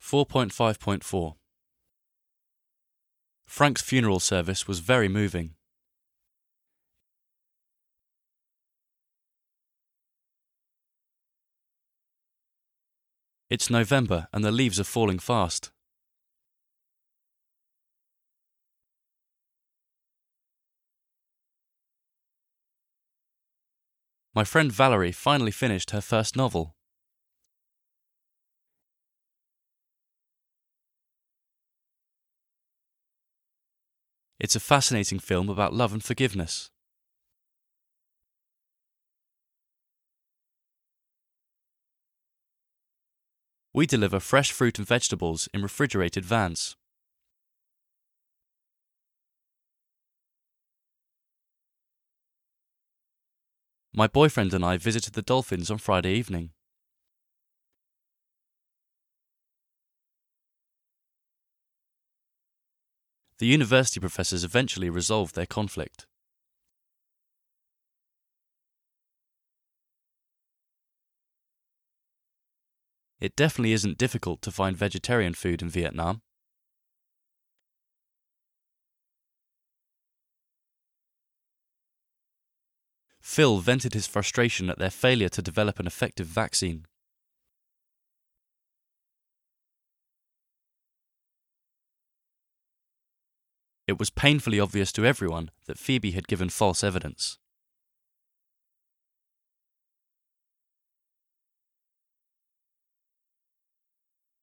4.5.4 Frank's funeral service was very moving. It's November and the leaves are falling fast. My friend Valerie finally finished her first novel. It's a fascinating film about love and forgiveness. We deliver fresh fruit and vegetables in refrigerated vans. My boyfriend and I visited the dolphins on Friday evening. The university professors eventually resolved their conflict. It definitely isn't difficult to find vegetarian food in Vietnam. Phil vented his frustration at their failure to develop an effective vaccine. It was painfully obvious to everyone that Phoebe had given false evidence.